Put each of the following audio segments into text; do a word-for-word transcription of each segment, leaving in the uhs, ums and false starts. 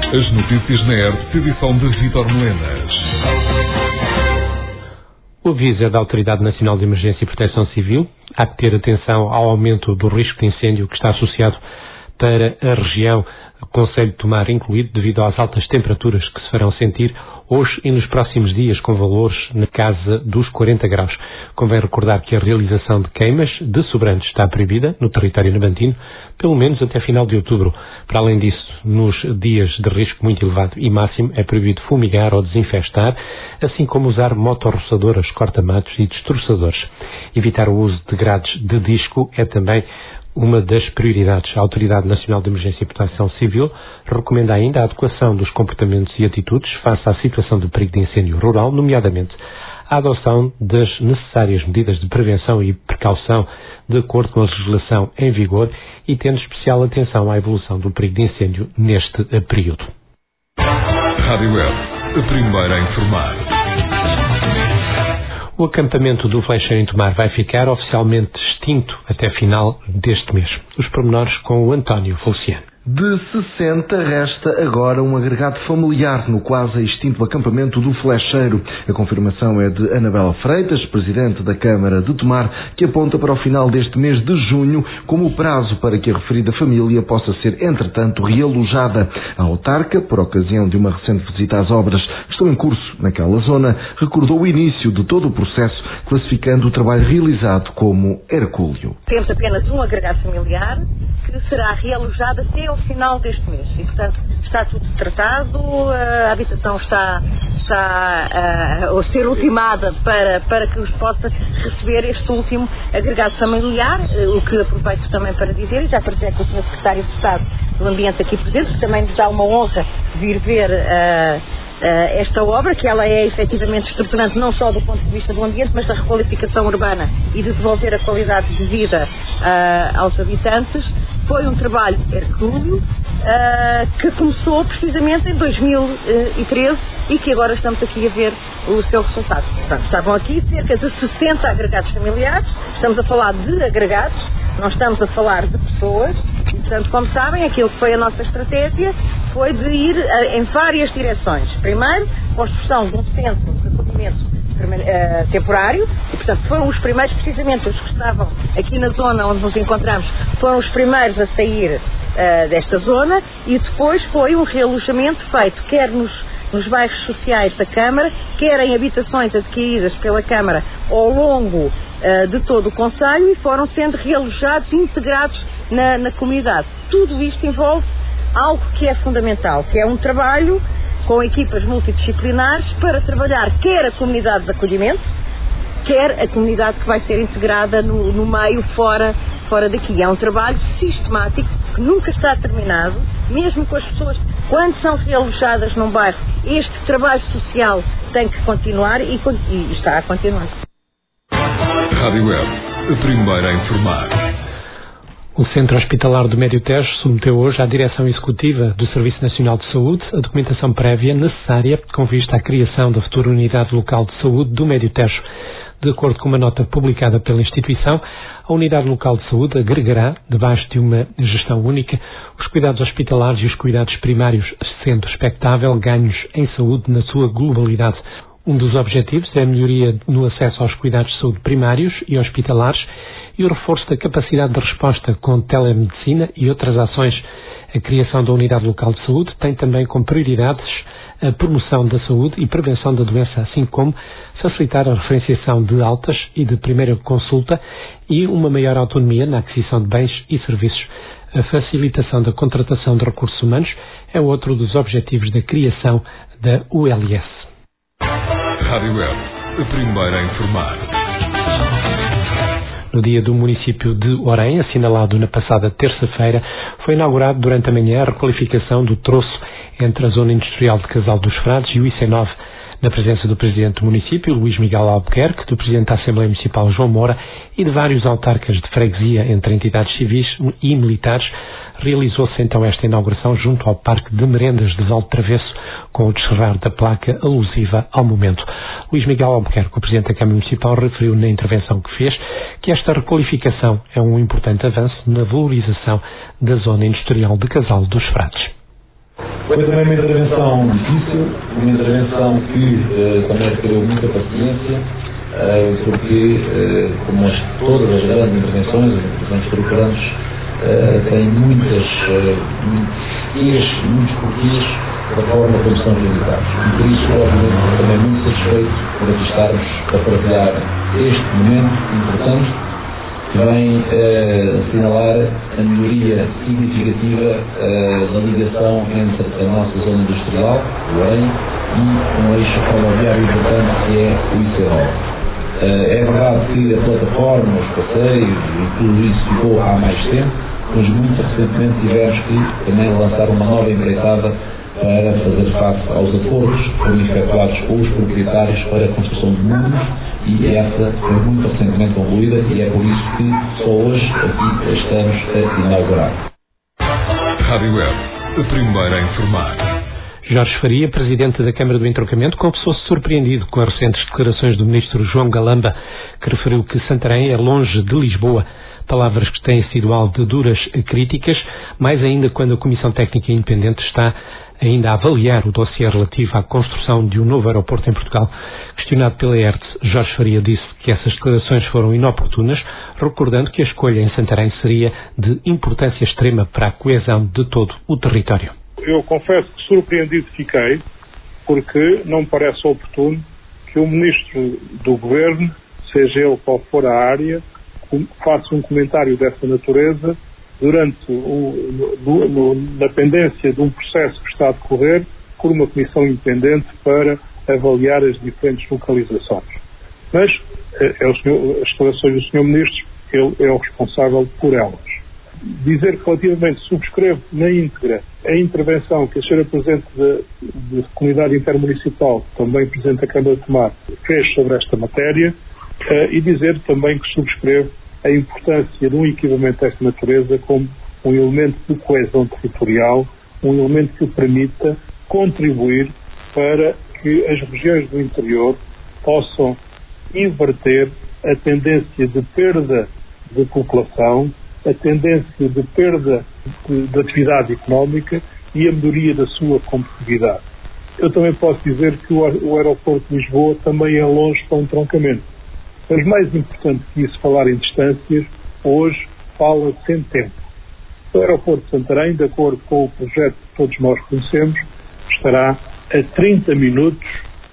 As notícias na R T P, edição de Vítor Melenas. O aviso é da Autoridade Nacional de Emergência e Proteção Civil. Há que ter atenção ao aumento do risco de incêndio que está associado para a região, Concelho de Tomar incluído, devido às altas temperaturas que se farão sentir hoje e nos próximos dias, com valores na casa dos quarenta graus. Convém recordar que a realização de queimas de sobrantes está proibida no território navantino, pelo menos até final de outubro. Para além disso, nos dias de risco muito elevado e máximo, é proibido fumigar ou desinfestar, assim como usar motorroçadoras, corta-matos e destroçadores. Evitar o uso de grades de disco é também uma das prioridades. A Autoridade Nacional de Emergência e Proteção Civil recomenda ainda a adequação dos comportamentos e atitudes face à situação de perigo de incêndio rural, nomeadamente a adoção das necessárias medidas de prevenção e precaução de acordo com a legislação em vigor e tendo especial atenção à evolução do perigo de incêndio neste período. Rádio Web, a primeira a informar. O acampamento do Flecheiro em Tomar vai ficar oficialmente extinto até final deste mês. Os pormenores com o António Feliciano. De sessenta resta agora um agregado familiar no quase extinto acampamento do Flecheiro. A confirmação é de Anabela Freitas, presidente da Câmara de Tomar, que aponta para o final deste mês de junho como o prazo para que a referida família possa ser, entretanto, realojada. A autarca, por ocasião de uma recente visita às obras que estão em curso naquela zona, recordou o início de todo o processo, classificando o trabalho realizado como hercúleo. Temos apenas um agregado familiar que será realojado até ao final deste mês e, portanto, está tudo tratado, a habitação está, está uh, a ser ultimada para, para que os possa receber este último agregado familiar, uh, o que aproveito também para dizer, e já partilhei com o senhor Secretário de Estado do Ambiente aqui presente, que também nos dá uma honra vir ver uh, Uh, esta obra, que ela é efetivamente estruturante não só do ponto de vista do ambiente, mas da requalificação urbana e de devolver a qualidade de vida uh, aos habitantes. Foi um trabalho hercúleo uh, que começou precisamente em dois mil e treze e que agora estamos aqui a ver o seu resultado. Portanto, estavam aqui cerca de sessenta agregados familiares, estamos a falar de agregados, não estamos a falar de pessoas, e, portanto, como sabem, aquilo que foi a nossa estratégia foi de ir uh, em várias direções. Primeiro, construção de um centro de acolhimento uh, temporário, e, portanto, foram os primeiros, precisamente os que estavam aqui na zona onde nos encontramos, foram os primeiros a sair uh, desta zona, e depois foi um realojamento feito, quer nos, nos bairros sociais da Câmara, quer em habitações adquiridas pela Câmara ao longo uh, de todo o concelho, e foram sendo realojados e integrados na, na comunidade. Tudo isto envolve algo que é fundamental, que é um trabalho com equipas multidisciplinares para trabalhar quer a comunidade de acolhimento, quer a comunidade que vai ser integrada no, no meio fora, fora daqui. É um trabalho sistemático que nunca está terminado, mesmo com as pessoas, quando são realojadas num bairro, este trabalho social tem que continuar e, e está a continuar. Rádio Web, a primeira a informar. O Centro Hospitalar do Médio Tejo submeteu hoje à Direção Executiva do Serviço Nacional de Saúde a documentação prévia necessária com vista à criação da futura Unidade Local de Saúde do Médio Tejo. De acordo com uma nota publicada pela instituição, a Unidade Local de Saúde agregará, debaixo de uma gestão única, os cuidados hospitalares e os cuidados primários, sendo expectável ganhos em saúde na sua globalidade. Um dos objetivos é a melhoria no acesso aos cuidados de saúde primários e hospitalares e o reforço da capacidade de resposta com telemedicina e outras ações. A criação da Unidade Local de Saúde tem também como prioridades a promoção da saúde e prevenção da doença, assim como facilitar a referenciação de altas e de primeira consulta e uma maior autonomia na aquisição de bens e serviços. A facilitação da contratação de recursos humanos é outro dos objetivos da criação da U L S. Rádio Web, a primeira a informar. No dia do município de Orém, assinalado na passada terça-feira, foi inaugurado durante a manhã a requalificação do troço entre a zona industrial de Casal dos Frades e o I C nove. Na presença do Presidente do município, Luís Miguel Albuquerque, do Presidente da Assembleia Municipal, João Moura, e de vários autarcas de freguesia entre entidades civis e militares, realizou-se então esta inauguração junto ao Parque de Merendas de Val de Travesso, com o descerrar da placa alusiva ao momento. Luís Miguel Albuquerque, o Presidente da Câmara Municipal, referiu na intervenção que fez que esta requalificação é um importante avanço na valorização da zona industrial de Casal dos Frades. Foi também uma intervenção difícil, uma intervenção que uh, também requeriu muita paciência, uh, porque, uh, como as, todas as grandes intervenções, as intervenções estruturantes, uh, têm muitas, uh, muitos, muitos porquês da forma como são realizados. E por isso, obviamente, estou também muito satisfeito por aqui estarmos a partilhar este momento importante que vem uh, assinalar a melhoria significativa uh, da ligação entre a nossa zona industrial, o Belém, e um eixo ferroviário importante que é o I C nove. Uh, é verdade que a plataforma, os passeios e tudo isso ficou há mais tempo, mas muito recentemente tivemos que também lançar uma nova empreitada para fazer face aos acordos que foram efetuados com os proprietários para a construção de mundos, e essa foi muito recentemente concluída, e é por isso que só hoje aqui estamos a inaugurar. Rádio Web, a primeira a informar. Jorge Faria, presidente da Câmara do Entroncamento, confessou-se surpreendido com as recentes declarações do ministro João Galamba, que referiu que Santarém é longe de Lisboa. Palavras que têm sido alvo de duras críticas, mais ainda quando a Comissão Técnica Independente está ainda a avaliar o dossiê relativo à construção de um novo aeroporto em Portugal. Questionado pela E R T S, Jorge Faria disse que essas declarações foram inoportunas, recordando que a escolha em Santarém seria de importância extrema para a coesão de todo o território. Eu confesso que surpreendido fiquei, porque não me parece oportuno que o Ministro do Governo, seja ele qual for a área, faça um comentário dessa natureza durante o, no, no, na pendência de um processo que está a decorrer por uma comissão independente para avaliar as diferentes localizações. Mas é o senhor, as declarações do senhor Ministro, ele é o responsável por elas. Dizer que relativamente subscrevo na íntegra a intervenção que a senhora Presidente da Comunidade Intermunicipal, também Presidente da Câmara de Tomar, fez sobre esta matéria, uh, e dizer também que subscrevo a importância de um equipamento desta natureza como um elemento de coesão territorial, um elemento que permita contribuir para que as regiões do interior possam inverter a tendência de perda de população, a tendência de perda de, de atividade económica e a melhoria da sua competitividade. Eu também posso dizer que o, o aeroporto de Lisboa também é longe para um entroncamento. Mas mais importante que isso, falar em distâncias, hoje fala-se em tempo. O aeroporto de Santarém, de acordo com o projeto que todos nós conhecemos, estará a trinta minutos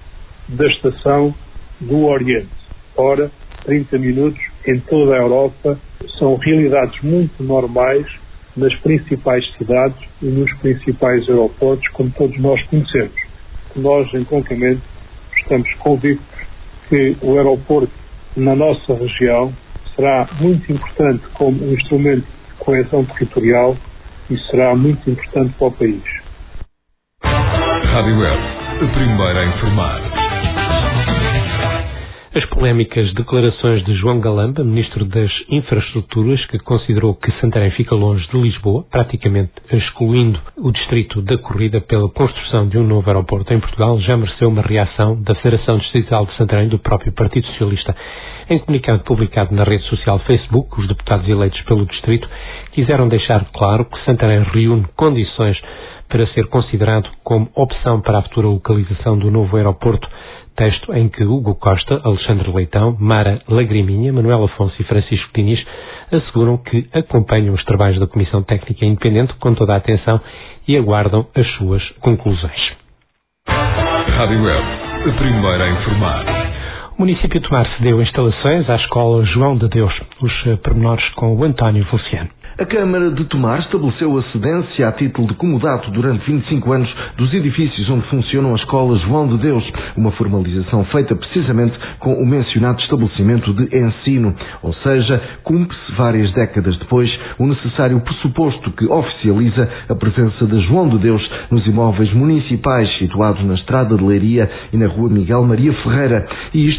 da estação do Oriente. Ora, trinta minutos em toda a Europa são realidades muito normais nas principais cidades e nos principais aeroportos, como todos nós conhecemos. Nós, em entroncamento, estamos convictos que o aeroporto na nossa região será muito importante como um instrumento de coesão territorial e será muito importante para o país. Rádio Web, a primeira a informar. As polémicas declarações de João Galamba, Ministro das Infraestruturas, que considerou que Santarém fica longe de Lisboa, praticamente excluindo o distrito da Corrida pela construção de um novo aeroporto em Portugal, já mereceu uma reação da Federação Distrital de Santarém do próprio Partido Socialista. Em comunicado publicado na rede social Facebook, os deputados eleitos pelo distrito quiseram deixar claro que Santarém reúne condições para ser considerado como opção para a futura localização do novo aeroporto, texto em que Hugo Costa, Alexandre Leitão, Mara Lagriminha, Manuel Afonso e Francisco Diniz asseguram que acompanham os trabalhos da Comissão Técnica Independente com toda a atenção e aguardam as suas conclusões. Rádio Web, a primeira a informar. O município de Tomar cedeu instalações à Escola João de Deus. Os pormenores com o António Feliciano. A Câmara de Tomar estabeleceu a cedência a título de comodato durante vinte e cinco anos dos edifícios onde funcionam a Escola João de Deus, uma formalização feita precisamente com o mencionado estabelecimento de ensino, ou seja, cumpre-se várias décadas depois o necessário pressuposto que oficializa a presença de João de Deus nos imóveis municipais situados na Estrada de Leiria e na Rua Miguel Maria Ferreira, e isto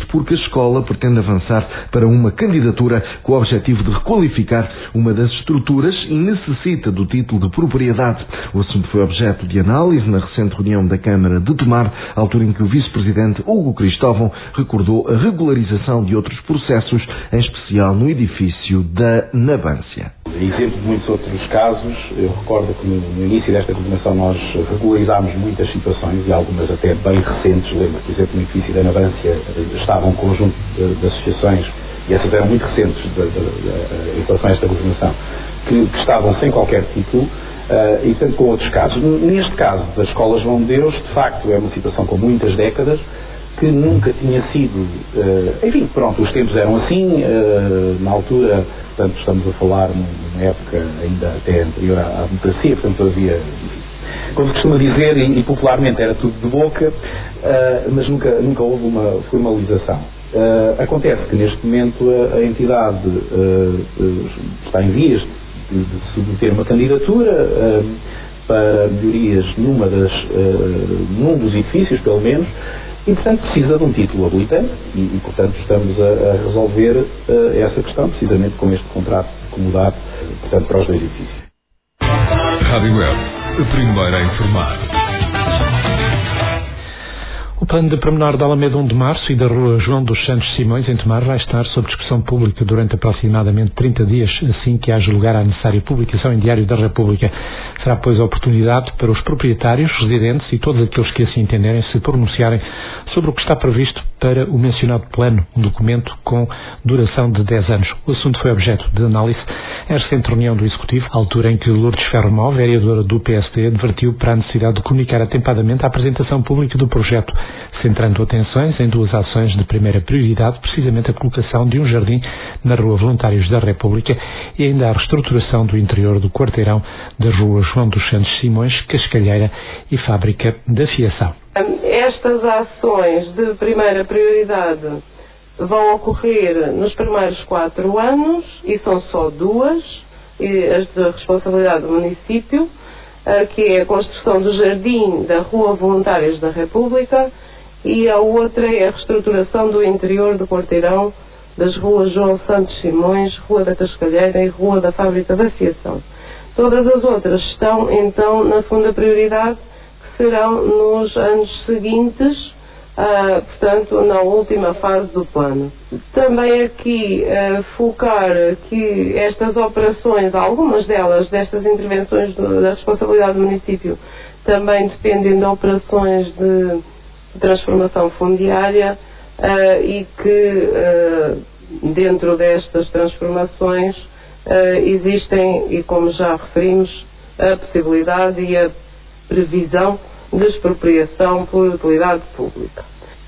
porque a escola pretende avançar para uma candidatura com o objetivo de requalificar uma das estruturas e necessita do título de propriedade. O assunto foi objeto de análise na recente reunião da Câmara de Tomar, altura em que o vice-presidente Hugo Cristóvão recordou a regularização de outros processos, em especial no edifício da Nabância. Exemplo de muitos outros casos, eu recordo que no início desta governação nós regularizámos muitas situações e algumas até bem recentes. Lembro, por exemplo, no edifício da Nabância estava um conjunto de, de associações, e essas eram muito recentes de, de, de, em relação a esta governação, que, que estavam sem qualquer título, uh, e tanto com outros casos. Neste caso das escolas João de Deus, de facto é uma situação com muitas décadas, que nunca tinha sido, uh, enfim, pronto, os tempos eram assim, uh, na altura, portanto, estamos a falar numa época ainda até anterior à, à democracia, portanto havia, enfim, como se costuma dizer, e, e popularmente era tudo de boca, uh, mas nunca, nunca houve uma formalização. Uh, acontece que neste momento a, a entidade uh, uh, está em vias de, de submeter uma candidatura uh, para melhorias numa das, uh, num dos edifícios, pelo menos, e, portanto, precisa de um título habilitante e, e portanto, estamos a, a resolver uh, essa questão, precisamente com este contrato de comunidade, portanto, para os dois edifícios. Rádio Web, a primeira a informar. O plano de pormenor da Alameda um de Março e da Rua João dos Santos Simões, em Tomar, vai estar sob discussão pública durante aproximadamente trinta dias, assim que haja lugar à necessária publicação em Diário da República. Será, pois, a oportunidade para os proprietários, residentes e todos aqueles que assim entenderem se pronunciarem sobre o que está previsto para o mencionado plano, um documento com duração de dez anos. O assunto foi objeto de análise em recente reunião do Executivo, à altura em que Lourdes Ferro-Mó, vereadora do P S D, advertiu para a necessidade de comunicar atempadamente a apresentação pública do projeto, centrando atenções em duas ações de primeira prioridade, precisamente a colocação de um jardim na Rua Voluntários da República e ainda a reestruturação do interior do quarteirão da Rua João dos Santos Simões, Cascalheira e Fábrica da Fiação. Estas ações de primeira prioridade vão ocorrer nos primeiros quatro anos e são só duas, as de responsabilidade do município, que é a construção do jardim da Rua Voluntários da República e a outra é a reestruturação do interior do quarteirão das ruas João Santos Simões, Rua da Cascalheira e Rua da Fábrica da Fiação. Todas as outras estão então na segunda prioridade, que serão nos anos seguintes, Uh, portanto, na última fase do plano. Também aqui uh, focar que estas operações, algumas delas, destas intervenções do, da responsabilidade do município, também dependem de operações de transformação fundiária uh, e que uh, dentro destas transformações uh, existem, e como já referimos, a possibilidade e a previsão de expropriação por utilidade pública.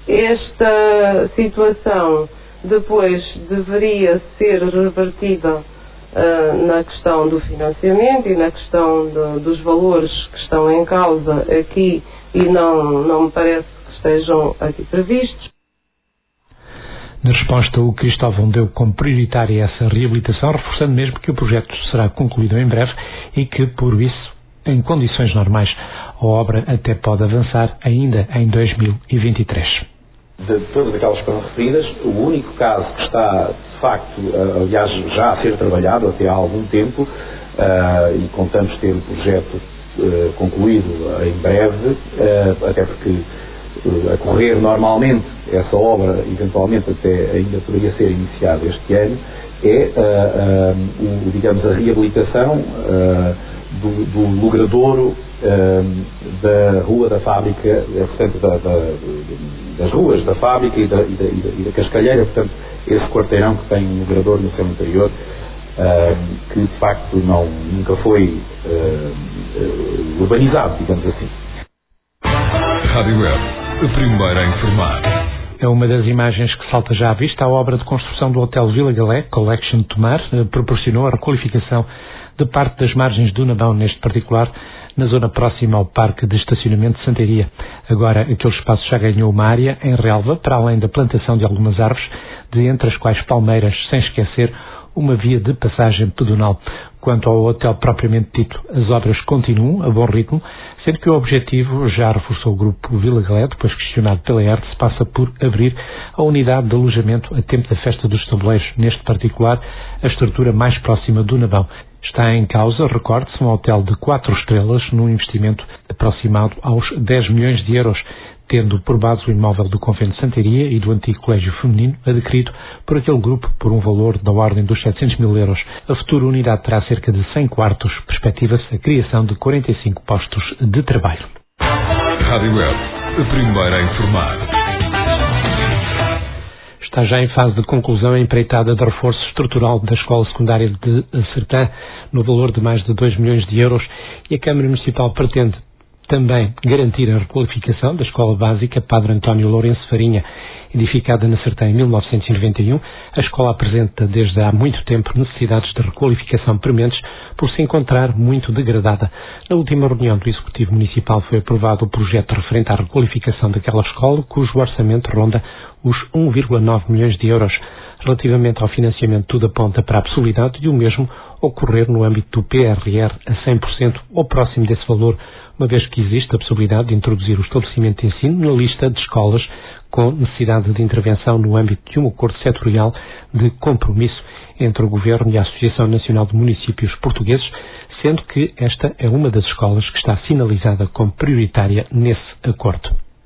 Esta situação depois deveria ser revertida uh, na questão do financiamento e na questão de, dos valores que estão em causa aqui e não, não me parece que estejam aqui previstos. Na resposta, o Cristóvão deu como prioritária essa reabilitação, reforçando mesmo que o projeto será concluído em breve e que, por isso, em condições normais, a obra até pode avançar ainda em dois mil e vinte e três. De todas aquelas que foram referidas, o único caso que está, de facto, aliás, já a ser trabalhado até há algum tempo, uh, e contamos ter o projeto uh, concluído em breve, uh, até porque uh, a correr normalmente essa obra, eventualmente até ainda poderia ser iniciada este ano, é, uh, uh, o, digamos, a reabilitação uh, do, do logradouro uh, da Rua da Fábrica, portanto, da, da, das ruas da Fábrica e da, e, da, e da Cascalheira, portanto, esse quarteirão que tem um logradouro no seu interior, uh, que de facto não, nunca foi uh, urbanizado, digamos assim. Rádio Web, a primeira a informar. É uma das imagens que salta já à vista. A obra de construção do Hotel Vila Galé, Collection de Tomar, proporcionou a requalificação de parte das margens do Nabão, neste particular, na zona próxima ao Parque de Estacionamento de Santeiria. Agora, aquele espaço já ganhou uma área em relva, para além da plantação de algumas árvores, de entre as quais palmeiras, sem esquecer uma via de passagem pedonal. Quanto ao hotel propriamente dito, as obras continuam a bom ritmo, sendo que o objetivo, já reforçou o grupo Vila Galé, depois questionado pela E R T, passa por abrir a unidade de alojamento a tempo da Festa dos Tabuleiros, neste particular a estrutura mais próxima do Nabão. Está em causa, recorde-se, um hotel de quatro estrelas num investimento aproximado aos dez milhões de euros, tendo por base o imóvel do Convento de Santaria e do antigo Colégio Feminino, adquirido por aquele grupo por um valor da ordem dos setecentos mil euros. A futura unidade terá cerca de cem quartos, perspectiva-se a criação de quarenta e cinco postos de trabalho. Rádio Web, a primeira a informar. Está já em fase de conclusão a empreitada de reforço estrutural da Escola Secundária de Sertã, no valor de mais de dois milhões de euros, e a Câmara Municipal pretende também garantir a requalificação da Escola Básica Padre António Lourenço Farinha, edificada na Sertã em mil novecentos e noventa e um. A escola apresenta desde há muito tempo necessidades de requalificação prementes por se encontrar muito degradada. Na última reunião do Executivo Municipal foi aprovado o projeto referente à requalificação daquela escola, cujo orçamento ronda os um vírgula nove milhões de euros. Relativamente ao financiamento, tudo aponta para a possibilidade de o mesmo ocorrer no âmbito do P R R a cem por cento ou próximo desse valor, uma vez que existe a possibilidade de introduzir o estabelecimento de ensino na lista de escolas com necessidade de intervenção no âmbito de um acordo setorial de compromisso entre o Governo e a Associação Nacional de Municípios Portugueses, sendo que esta é uma das escolas que está sinalizada como prioritária nesse acordo.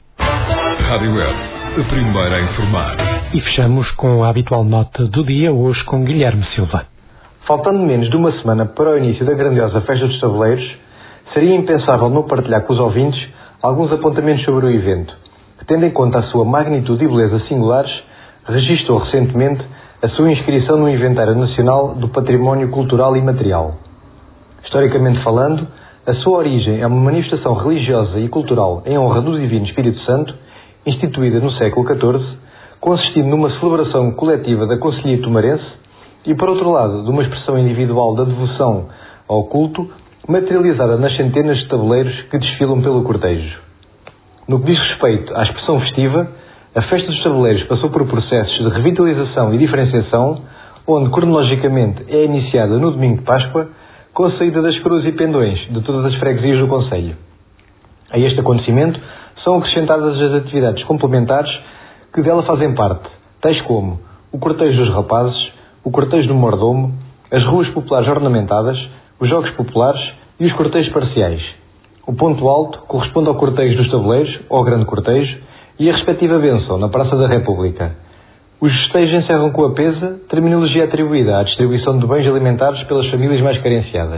Rádio Web, a primeira a informar. E fechamos com a habitual nota do dia, hoje com Guilherme Silva. Faltando menos de uma semana para o início da grandiosa Festa dos Tabuleiros, seria impensável não partilhar com os ouvintes alguns apontamentos sobre o evento, que, tendo em conta a sua magnitude e beleza singulares, registrou recentemente a sua inscrição no Inventário Nacional do Património Cultural e Material. Historicamente falando, a sua origem é uma manifestação religiosa e cultural em honra do Divino Espírito Santo, instituída no século catorze, consistindo numa celebração coletiva da Conselhia Tomarense e, por outro lado, de uma expressão individual da devoção ao culto, materializada nas centenas de tabuleiros que desfilam pelo cortejo. No que diz respeito à expressão festiva, a Festa dos Tabuleiros passou por processos de revitalização e diferenciação, onde cronologicamente é iniciada no domingo de Páscoa, com a saída das cruzes e pendões de todas as freguesias do concelho. A este acontecimento são acrescentadas as atividades complementares que dela fazem parte, tais como o cortejo dos rapazes, o cortejo do mordomo, as ruas populares ornamentadas, os jogos populares e os cortejos parciais. O ponto alto corresponde ao cortejo dos tabuleiros, ou ao grande cortejo, e a respectiva bênção na Praça da República. Os festejos encerram com a pesa, terminologia atribuída à distribuição de bens alimentares pelas famílias mais carenciadas.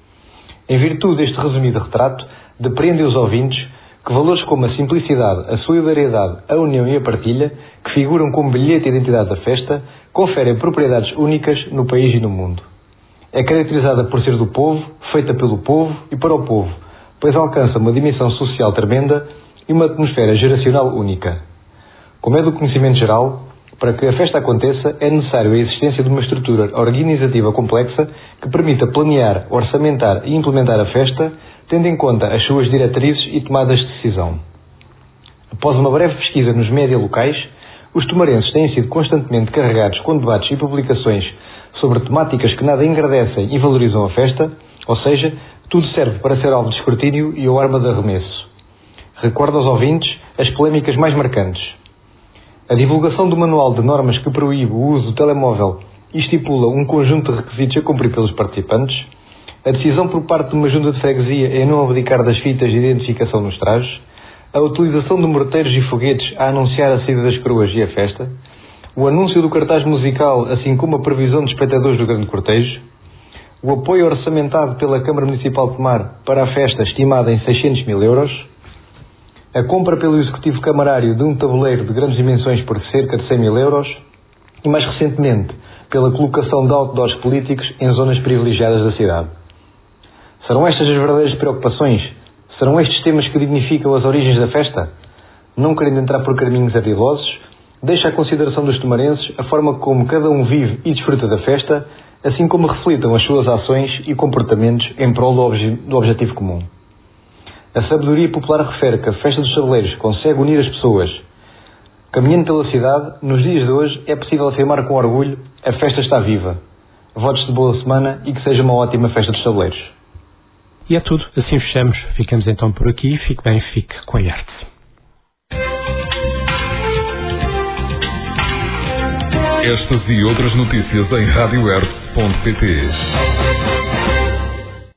Em virtude deste resumido retrato, depreendem os ouvintes que valores como a simplicidade, a solidariedade, a união e a partilha, que figuram como bilhete de identidade da festa, conferem propriedades únicas no país e no mundo. É caracterizada por ser do povo, feita pelo povo e para o povo, pois alcança uma dimensão social tremenda e uma atmosfera geracional única. Como é do conhecimento geral, para que a festa aconteça é necessário a existência de uma estrutura organizativa complexa que permita planear, orçamentar e implementar a festa, tendo em conta as suas diretrizes e tomadas de decisão. Após uma breve pesquisa nos média locais, os tomarenses têm sido constantemente carregados com debates e publicações sobre temáticas que nada engrandecem e valorizam a festa, ou seja, tudo serve para ser alvo de escrutínio e ou arma de arremesso. Recordo aos ouvintes as polémicas mais marcantes. A divulgação do manual de normas que proíbe o uso do telemóvel e estipula um conjunto de requisitos a cumprir pelos participantes, a decisão por parte de uma junta de freguesia em não abdicar das fitas de identificação nos trajes, a utilização de morteiros e foguetes a anunciar a saída das coroas e a festa, o anúncio do cartaz musical, assim como a previsão de espectadores do grande cortejo, o apoio orçamentado pela Câmara Municipal de Tomar para a festa estimada em seiscentos mil euros, a compra pelo Executivo Camarário de um tabuleiro de grandes dimensões por cerca de cem mil euros e, mais recentemente, pela colocação de outdoors políticos em zonas privilegiadas da cidade. Serão estas as verdadeiras preocupações? Serão estes temas que dignificam as origens da festa? Não querendo entrar por caminhos ardilosos, deixa à consideração dos tomarenses a forma como cada um vive e desfruta da festa, assim como reflitam as suas ações e comportamentos em prol do, obje- do objetivo comum. A sabedoria popular refere que a Festa dos Tabuleiros consegue unir as pessoas. Caminhando pela cidade, nos dias de hoje é possível afirmar com orgulho: a festa está viva. votos de boa semana e que seja uma ótima festa dos tabuleiros. E é tudo, assim fechamos. Ficamos então por aqui. Fique bem, fique com a arte. Estas e outras notícias em rádio arte ponto pt.